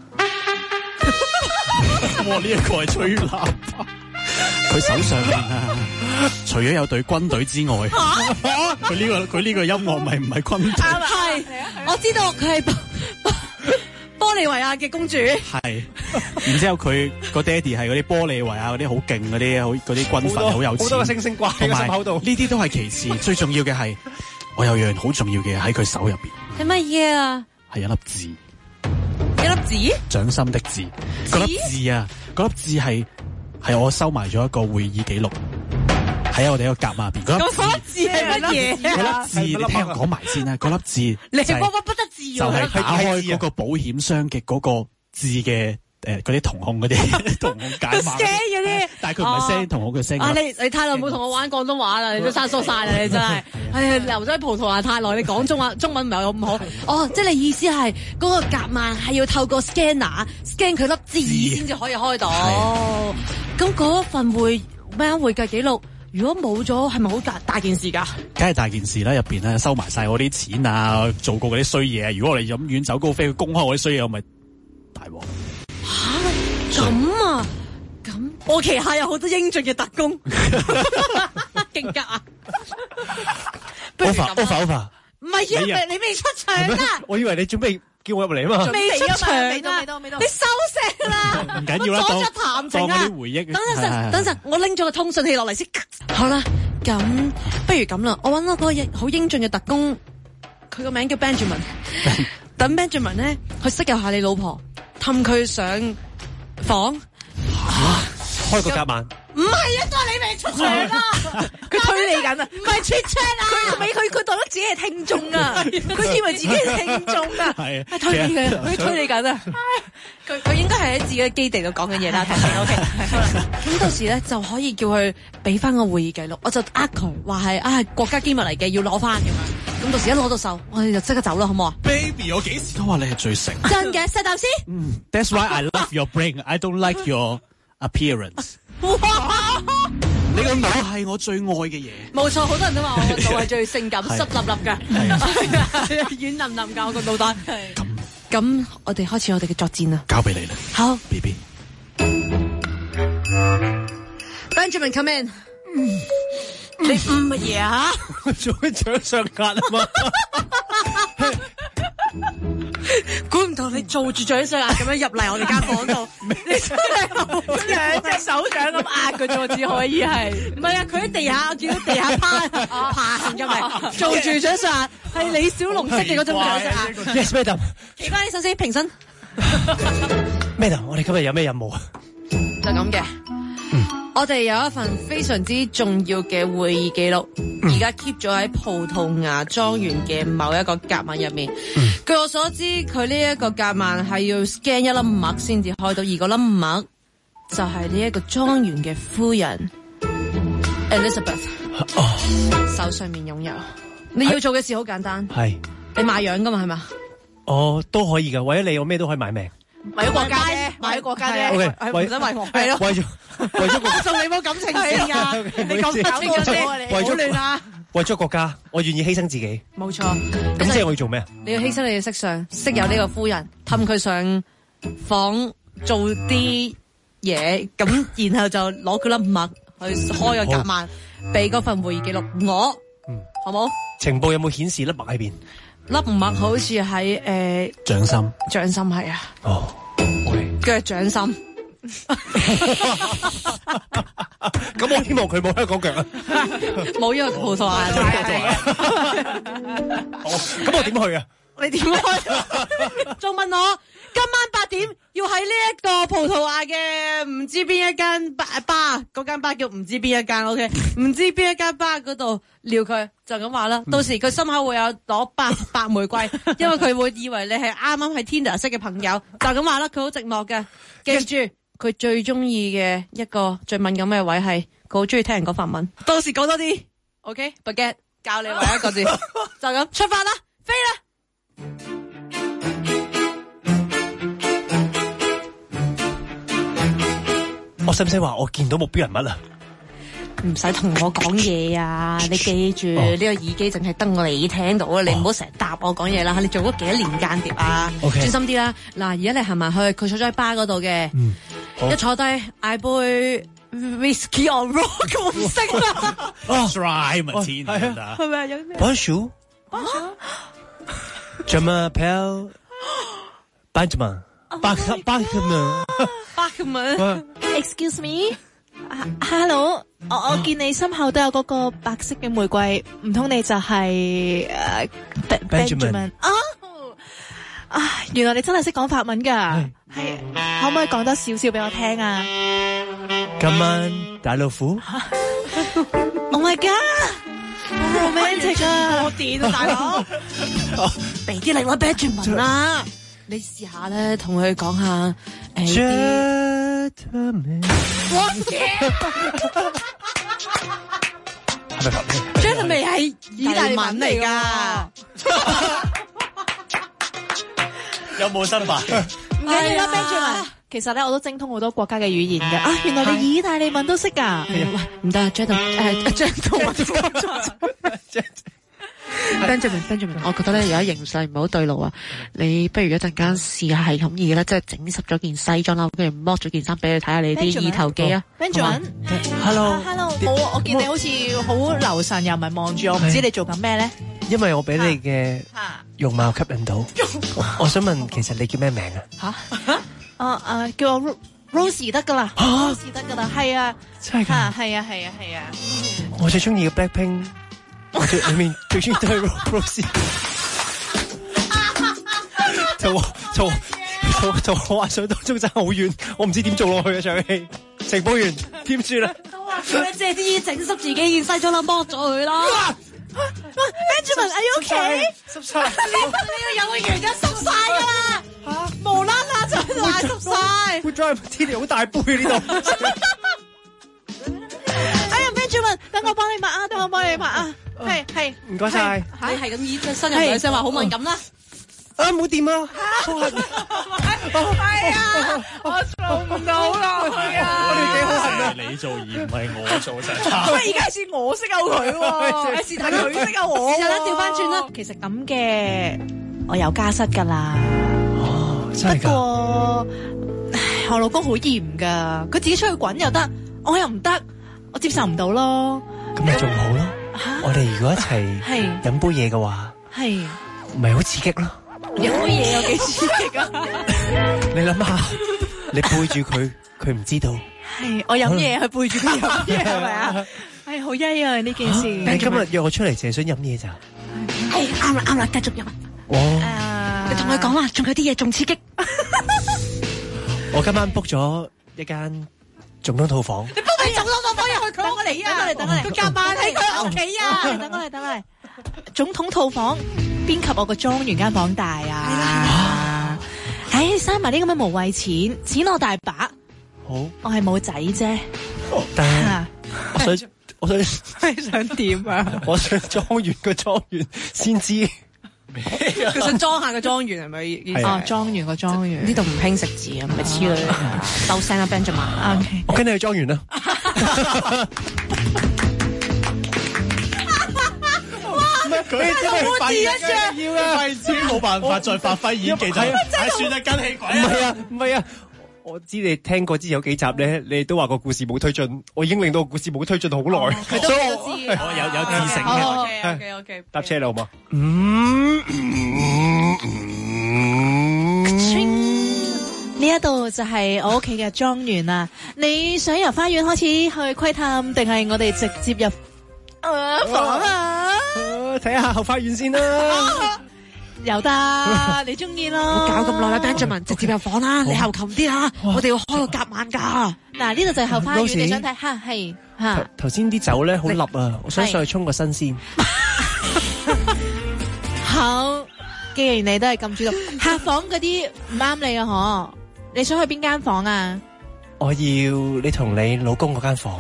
Speaker 6: 哇！呢一個係吹喇叭，佢手上面啊，除咗有隊軍隊之外，佢呢個佢呢個音樂咪唔係軍隊？
Speaker 2: 係，我知道佢係玻利維亞嘅公主。
Speaker 6: 係，然之後佢個爹哋係嗰啲玻利維亞嗰啲好勁嗰啲好嗰啲軍閥好有錢，
Speaker 7: 好多個星星掛喺個心口度。
Speaker 6: 呢啲都係其次，最重要嘅係我有樣好重要嘅嘢喺佢手入邊。
Speaker 2: 係乜嘢啊？
Speaker 6: 係一粒痣。
Speaker 2: 一粒字，
Speaker 6: 掌心的痣，嗰粒痣啊，嗰粒痣係係我收埋咗一個會議記錄，喺我哋一個夾碼入邊。嗰
Speaker 2: 粒字係乜嘢？
Speaker 6: 嗰粒痣，你聽我講埋先啦。嗰粒痣，
Speaker 2: 你係屈屈不得志，
Speaker 6: 就係打開嗰個保險箱嘅嗰個痣嘅誒嗰啲瞳孔嗰啲瞳孔解碼。
Speaker 2: scan 嗰啲，
Speaker 6: 但係佢唔係 send 瞳孔，佢 send。
Speaker 2: 啊，你你太耐冇同我玩廣東話啦，你都生疏晒啦，你真係。係留咗喺葡萄牙太耐，你講中文中文唔係咁好。哦，即係你意思係嗰個夾萬係要透過 scanner scan 佢粒痣先至可以開到。哦，咁嗰份會咩會計記錄，如果冇咗，係咪好大大件事㗎？
Speaker 6: 梗係大件事啦！入邊咧收埋晒我啲錢啊，做過嗰啲衰嘢啊。如果我哋飲遠走高飛，公開我啲衰嘢，我咪大鑊。
Speaker 2: 吓咁啊！咁我旗下有好多英俊嘅特工，勁格啊！
Speaker 7: 不如咁 offer，offer，
Speaker 2: 唔係啊，你未出場啊！
Speaker 7: 我以為你準備叫我入嚟啊嘛，
Speaker 2: 未出場啊！
Speaker 3: 未到，未到，未到，
Speaker 2: 你收聲啦！
Speaker 6: 唔緊要啦，
Speaker 2: 阻咗談情啊！
Speaker 6: 回憶
Speaker 2: 等陣陣，等陣，我拎咗個通訊器落嚟先。好啦，咁不如咁啦，我揾到嗰個好英俊嘅特工，佢個名叫 Benjamin。等 Benjamin 咧去識入下你老婆，氹佢上房。
Speaker 7: 開個夾萬。
Speaker 2: 唔係啊，都係你未出場啊！
Speaker 3: 佢推你緊啊，
Speaker 2: 唔係出場啊！
Speaker 3: 佢未佢佢當咗自己係聽眾啊，佢以為自己係聽眾啊，
Speaker 6: 係
Speaker 2: 係推你嘅，佢推你緊啊！佢佢應該係喺自己嘅基地度講緊嘢啦，睇睇 OK。好啦，咁到時咧就可以叫佢俾翻個會議記錄，我就呃佢話係啊國家機密嚟嘅，要攞翻咁樣。咁到時一攞到手，我哋就即刻走啦，好唔好啊
Speaker 6: ？Baby， 我幾時都話你係最醒。
Speaker 2: 真嘅，石頭師。
Speaker 6: 嗯 ，That's why I love your brain. I don't like your appearance。哇！你個腦係我最愛嘅嘢。
Speaker 2: 冇錯，好多人都話我個腦係最性感、濕立立嘅，軟腍腍㗎我個腦袋。
Speaker 6: 咁
Speaker 2: 咁，我哋開始我哋嘅作戰啦。
Speaker 6: 交俾你啦。
Speaker 2: 好
Speaker 6: ，B B。
Speaker 2: Benjamin come in。你唔乜嘢啊？
Speaker 7: 做咩掌上壓啊嘛？
Speaker 2: 估唔到你做住掌上壓咁樣入嚟我哋間房度，你真係
Speaker 3: 兩隻手掌咁壓佢坐，只可以係。
Speaker 2: 唔係啊？佢喺地下，我見到地下趴爬行入嚟，做住掌上壓，係李小龍式嘅嗰種掌上壓。
Speaker 7: Yes, madam。
Speaker 2: 企翻起身先，平身。
Speaker 7: madam，我哋今日有咩任務啊？
Speaker 2: 就咁嘅。 嗯、我哋有一份非常之重要嘅會議記錄，而家 keep 咗喺葡萄牙莊園嘅某一個夾萬入面。嗯、據我所知，佢呢一個夾萬係要 scan 一粒墨先至開到，而嗰粒墨就係呢一個莊園嘅夫人 Elizabeth、哦、手上面擁有。你要做嘅事好簡單，係你賣樣噶嘛，係嘛？
Speaker 7: 哦，都可以噶，為咗你，我咩都可以賣命。
Speaker 3: 為咗國家啫，為咗國家啫。
Speaker 7: O
Speaker 3: K， 唔使為我，係咯。
Speaker 7: 為咗為咗國家，
Speaker 3: 送你冇感情線噶，你咁搞清楚先，你好亂啊！
Speaker 7: 為咗國家，我願意犧牲自己。
Speaker 2: 冇錯。
Speaker 7: 咁即係我要做咩啊？
Speaker 2: 你要犧牲你嘅色相，識有呢個夫人，氹佢上房做啲嘢，咁然後就攞佢粒墨去開個夾萬，俾嗰份會議記錄我。嗯，好冇？
Speaker 7: 情報有冇顯示粒墨喺邊？
Speaker 2: 粒墨好似喺誒
Speaker 6: 掌心，
Speaker 2: 掌心係啊。
Speaker 7: 哦，
Speaker 2: 腳掌心。
Speaker 7: 咁我希望佢冇香港腳啊。
Speaker 2: 冇呢個葡萄牙仔嚟
Speaker 7: 嘅。好，咁我點去啊？
Speaker 2: 你點去？仲問我今晚八點要喺呢一個葡萄牙嘅唔知邊一間巴巴，嗰間巴叫唔知邊一間 ，OK？ 唔知邊一間巴嗰度撩佢，就咁話啦。到時佢心口會有攞白白玫瑰，因為佢會以為你係啱啱喺 Tinder 識嘅朋友，就咁話啦。佢好寂寞嘅，記住佢最中意嘅一個最敏感嘅位係佢好中意聽人講法文。到時講多啲 ，OK？Baguette 教你話一個字，就咁出發啦，飛啦！
Speaker 7: 我使唔使話我見到目標人物啊？
Speaker 2: 唔使同我講嘢啊！你記住呢、哦、個耳機淨係得我你聽到啊！你唔好成日答我講嘢啦！你做咗幾多年間諜啊？專、okay. 心啲啦！嗱，而家你行埋去，佢坐咗喺巴嗰度嘅，一坐低嗌杯 whisky on rock 我唔識啦。
Speaker 6: Dry Martini
Speaker 2: 係咪有咩
Speaker 7: ？Bonjour。Jama Pell Benjamin Benjamin
Speaker 2: Benjamin
Speaker 3: Excuse me，Hello， 我我見你身後都有嗰個白色嘅玫瑰，唔通你就係、是、誒、uh, Benjamin？ 哦，啊，原來你真係識講法文噶，係，可唔可以講多少少俾我聽啊？
Speaker 7: 今晚大老虎
Speaker 3: ，Oh my God！romantic 啊！我電啊，大佬！
Speaker 2: 俾啲嚟我 Benjamin 啦，你試下咧，同佢講下誒。我唔知。Gentleman 係意大利文嚟㗎。
Speaker 7: 有冇新版？
Speaker 3: 唔緊要啦 ，Benjamin。其實咧，我都精通好多國家嘅語言嘅。啊，原來你意大利文都識㗎。
Speaker 2: 唔得 ，Gentleman 誒 ，Gentleman，Benjamin，Benjamin，我覺得咧有一形勢唔係好對路啊！你不如一陣間試下係咁意啦，即係整濕咗件西裝啦，跟住剝咗件衫俾你睇下你啲二頭肌啊
Speaker 3: ！Benjamin，Hello，Hello，冇，我見你好似好留神，又唔係望住我，唔知你做緊咩咧？
Speaker 7: 因為我俾你嘅容貌吸引到，我, 我想問，其實你叫咩名啊？
Speaker 3: 吓？啊啊，叫我 Rosie 得噶啦 ，Rosie 得噶啦，係啊，
Speaker 7: 真係噶，
Speaker 3: 係啊，係啊，係啊，
Speaker 7: 我最中意嘅 Blackpink。我最裏面最中意都係 Rosie， 就就就就我幻想當中爭好遠，我唔知點做落去啊！場戲情報員點算啊？
Speaker 2: 都話佢借啲嘢整濕自己件西裝啦，剝咗佢啦。Benjamin，are you okay？
Speaker 7: 濕晒，
Speaker 2: 呢個有個原因濕晒噶啦，吓無啦啦就賴濕晒。
Speaker 7: 會 dry Martini 好大杯呢度。
Speaker 3: 哎呀 ，Benjamin，等我幫你抹啊，等我幫你抹啊。係係，
Speaker 7: 唔該晒。
Speaker 2: 你係咁以隻身入嚟聲話好敏感啦。
Speaker 7: 啊，冇掂啊！
Speaker 3: 係啊，我做唔到落去啊！
Speaker 7: 我哋幾好恨啊！
Speaker 6: 你做而唔係我做真係。
Speaker 3: 喂，而家係我識勾佢喎，是但佢識勾我。
Speaker 2: 試下啦，調翻轉啦。
Speaker 3: 其實咁嘅，我有家室噶啦。
Speaker 7: 哦，真係㗎。
Speaker 3: 不過，我老公好嚴噶，佢自己出去滾又得，我又唔得，我接受唔到咯。
Speaker 7: 咁咪仲好咯。我哋如果一齊飲杯嘢嘅話，
Speaker 3: 係
Speaker 7: 咪好刺激咯。
Speaker 3: 飲杯嘢有幾刺激啊？
Speaker 7: 你諗下，你背住佢，佢唔知道。
Speaker 3: 係我飲嘢，佢背住佢飲嘢，係咪啊？係好曳啊呢件事。
Speaker 7: 你今日約我出嚟，淨係想飲嘢咋？
Speaker 2: 係啱啦啱啦，繼續飲。
Speaker 7: 哦，
Speaker 2: 你同佢講啊，仲有啲嘢仲刺激。
Speaker 7: 我今晚 book 咗一間總統套房。
Speaker 3: 你幫我總統套房入去，等我嚟啊！等我嚟，等我嚟，佢夾萬喺佢屋企啊！等我嚟，等我嚟。總統套房邊及我個莊園間房大啊！唉，嘥埋啲咁嘅無謂錢，錢我大把。
Speaker 7: 好，
Speaker 3: 我係冇仔啫。
Speaker 7: 但係我想，我想，
Speaker 3: 你想點啊？
Speaker 7: 我想莊園個莊園先知。
Speaker 2: 佢想裝下個莊園係咪意思？
Speaker 3: 哦，莊園個莊園
Speaker 2: 呢度唔興食字啊，唔係黐女收聲啊 Benjamin。
Speaker 3: OK，
Speaker 7: 我跟你去莊園啦。
Speaker 6: 佢因為廢要啊，廢紙冇辦法再發揮演技就係算啦，跟氣鬼。
Speaker 7: 唔係啊，唔係啊。我知你聽過之前有幾集咧，你都話個故事冇推進，我已經令到個故事冇推進好耐。
Speaker 2: 佢都知，
Speaker 6: 我有有自省嘅。
Speaker 2: OK OK OK，
Speaker 7: 搭車啦好嘛？嗯，
Speaker 3: 呢一度就係我屋企嘅莊園啊！你想由花園開始去窺探，定係我哋直接入啊房啊？
Speaker 7: 睇下後花園先啦。
Speaker 3: 有得，你中意咯。
Speaker 2: 我搞咁耐啦 Benjamin， 直接入房啦，你後擒啲啦，我哋要開個夾萬㗎。
Speaker 3: 嗱，呢度就係後花園，你想睇吓？係吓。
Speaker 7: 頭先啲酒咧好立啊，我想上去沖個身先。
Speaker 3: 好，既然你都係咁主動，客房嗰啲唔啱你啊，嗬？你想去邊間房啊？
Speaker 7: 我要你同你老公嗰間房。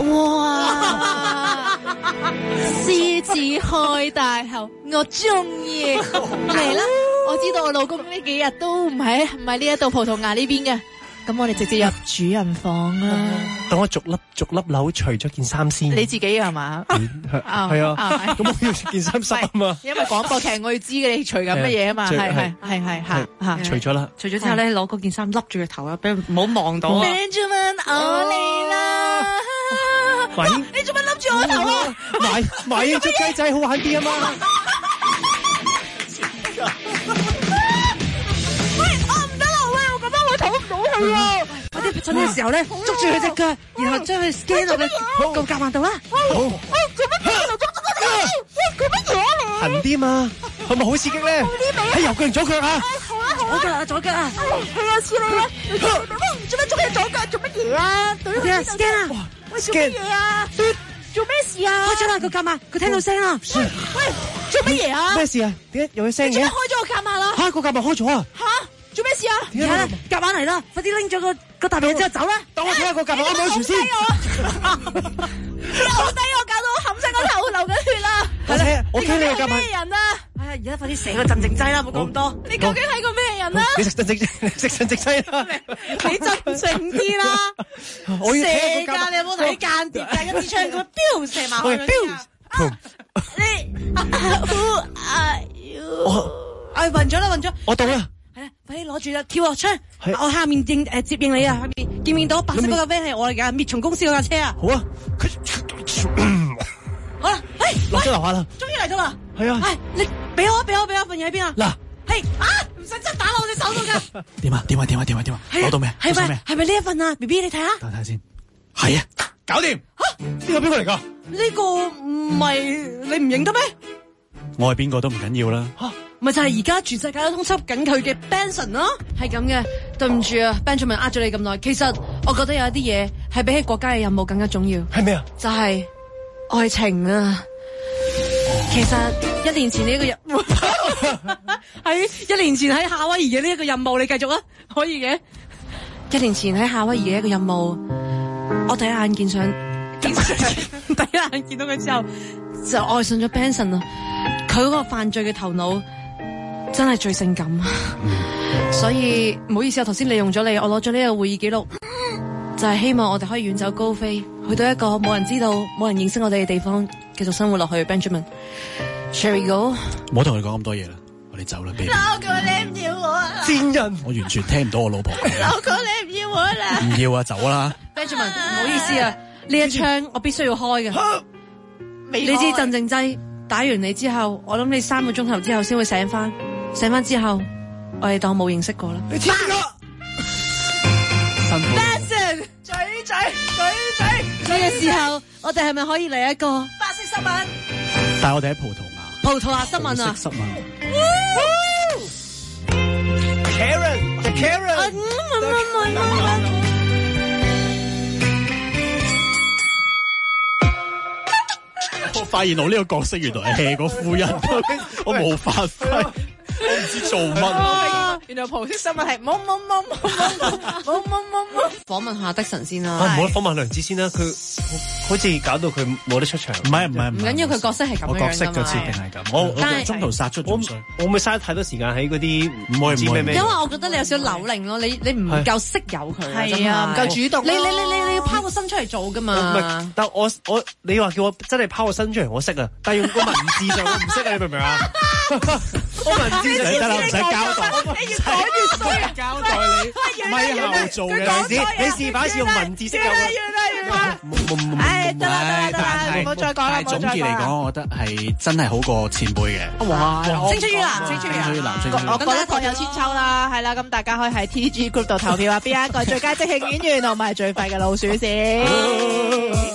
Speaker 3: 哇！獅子開大口，我中意。嚟啦！我知道我老公呢幾日都唔喺唔喺呢一度葡萄牙呢邊嘅，咁我哋直接入主人房啦。
Speaker 7: 等我逐粒逐粒紐除咗件衫先。
Speaker 3: 你自己係嘛？
Speaker 7: 係啊，咁我要件衫濕啊嘛。因為
Speaker 3: 廣播劇我要知嘅你除緊乜嘢啊嘛。係係係係吓吓。
Speaker 7: 除咗啦，
Speaker 2: 除咗之後咧，攞嗰件衫笠住個頭啊，俾唔好望到啊。
Speaker 3: Benjamin，我嚟啦！你做乜笠住我個頭啊？
Speaker 7: 買買嘢捉雞仔好玩啲啊嘛！
Speaker 3: 喂，我唔得啦，喂，我咁樣我唞唔到氣啊！
Speaker 2: 我啲趁呢個時候咧，捉住佢隻腳，然後將佢 scan 落去個夾萬度啦。
Speaker 3: 好，做乜嘢啊？捉捉捉！喂，佢乜嘢啊你？
Speaker 7: 痕啲嘛，係咪好刺激咧？係右腳定左腳啊？
Speaker 3: 好啊好啊！
Speaker 2: 左腳啊左腳啊！
Speaker 3: 係啊，似你啊！你做乜捉你左腳做乜嘢啊？對啊
Speaker 2: ，scan 啊！
Speaker 3: 喂，做乜嘢啊？做咩事啊？
Speaker 2: 開咗啦個夾萬，佢聽到聲啦。
Speaker 3: 喂，做乜嘢啊？
Speaker 7: 咩事啊？點解有聲嘅？
Speaker 3: 做咩開咗個夾萬啦？
Speaker 7: 吓，個夾萬開咗啊！
Speaker 3: 吓，做咩事啊？
Speaker 2: 而家咧夾萬嚟啦，快啲拎咗個個大嘢之後走啦！
Speaker 7: 等我睇下個夾萬安唔安全先。
Speaker 3: 你好低我，搞到我冚親個頭流緊血啦！
Speaker 7: 我睇，我睇你個夾萬。
Speaker 3: 咩人啊？
Speaker 2: 哎呀，而家快啲寫個鎮靜劑啦，冇講咁多。
Speaker 3: 你究竟係個咩人啊？
Speaker 7: 你食鎮靜，你食鎮靜劑啦。
Speaker 3: 你鎮靜啲啦。
Speaker 7: 我要
Speaker 3: 射噶，你有冇睇間諜噶？一支槍咁飆射埋去。你 Who are you？
Speaker 2: 我哎暈咗啦，暈咗。
Speaker 7: 我到啦。
Speaker 2: 係啊，快啲攞住啦，跳落窗。我下面應誒接應你啊，下面見唔見到白色嗰架 van 係我嚟噶，滅蟲公司嗰架車啊。
Speaker 7: 好啊。
Speaker 2: 好啦，哎，
Speaker 7: 落咗樓下啦。
Speaker 2: 終於嚟到啦。
Speaker 7: 係啊。
Speaker 2: 哎，你俾我，俾我，俾我份嘢喺邊啊？
Speaker 7: 嗱。
Speaker 2: 係啊，唔使真打落我隻手度噶。
Speaker 6: 點啊？點啊？點啊？點啊？點啊？攞到咩？
Speaker 2: 係咪？係咪呢一份啊 ？B B 你睇下。
Speaker 6: 等睇下先。係啊，搞掂。
Speaker 2: 吓，
Speaker 7: 呢個邊個嚟噶？
Speaker 2: 呢個唔係你唔認得咩？
Speaker 6: 我係邊個都唔緊要啦。
Speaker 2: 吓，咪就係而家全世界都通緝緊佢嘅 Benson 咯。係咁嘅，對唔住啊 Benjamin 呃咗你咁耐。其實我覺得有一啲嘢係比起國家嘅任務更加重要。
Speaker 7: 係咩啊？
Speaker 2: 就係愛情啊！其實一年前呢一個任務喺一年前喺夏威夷嘅呢一個任務，你繼續啊，可以嘅。一年前喺夏威夷嘅一個任務，我第一眼見上，第一眼見到佢之後就愛上咗 Benson 啊！佢嗰個犯罪嘅頭腦真係最性感，嗯、所以唔好意思，我頭先利用咗你，我攞咗呢個會議記錄，就係、是、希望我哋可以遠走高飛，去到一個冇人知道、冇人認識我哋嘅地方，繼續生活落去。Benjamin，Shall we go？
Speaker 6: 唔好同佢講咁多嘢啦，我哋走啦。
Speaker 3: 老公，你唔要我啊！
Speaker 7: 賤人，
Speaker 6: 我完全聽唔到我老婆。
Speaker 3: 老公，你唔要我啦！
Speaker 6: 唔要啊，走啦
Speaker 2: ！Benjamin，唔好意思啊，呢一槍我必須要開嘅。你知鎮靜劑打完你之後，我諗你三個鐘頭之後先會醒翻，醒翻之後我哋當冇認識過啦。
Speaker 7: 你黐線啊！
Speaker 3: Benson，嘴嘴嘴嘴，呢個時候我哋係咪可以嚟一個白色新聞？
Speaker 6: 但係我哋喺葡萄牙，
Speaker 2: 葡萄牙新聞啊！
Speaker 6: 新聞
Speaker 7: Karen，the Karen。
Speaker 6: 我發現我呢個角色原來係 hea 過夫人，我冇發揮。我唔知做乜、啊，
Speaker 3: 原來葡式新聞係冇冇冇冇冇冇冇冇。
Speaker 2: 訪問下的神先啦，
Speaker 7: 唔好訪問梁子先啦，佢好似搞到佢冇得出場。
Speaker 6: 唔係唔係唔
Speaker 2: 緊要，佢角色係咁樣㗎嘛。
Speaker 6: 我角色嘅設定係咁，我我中途殺出咗水。
Speaker 7: 我會嘥太多時間喺嗰啲唔會唔會，
Speaker 2: 因為我覺得你有少少扭擰咯，你你唔夠識有佢，
Speaker 3: 係啊，唔夠主動。
Speaker 2: 你你你你你要拋個身出嚟做㗎嘛。
Speaker 7: 但我我你話叫我真係拋個身出嚟，我識啊，但係用個文字上我唔識啊，你明唔明啊？我文字上
Speaker 6: 得啦，唔使交代，
Speaker 3: 你越講越衰啊！
Speaker 6: 交代你咪後做嘅，
Speaker 7: 你你示範一次用文字識有。
Speaker 3: 完啦完啦完啦！唉，得啦得啦得啦，唔好再講啦，唔好再講啦。
Speaker 6: 總結嚟講，我覺得係真係好過前輩嘅。
Speaker 3: 哇！青出於藍，
Speaker 6: 青出於藍，
Speaker 3: 我覺得各有千秋啦，係啦，咁大家可以喺 T G Group 度投票啊，邊一個最佳即興演員同埋最廢嘅老鼠屎。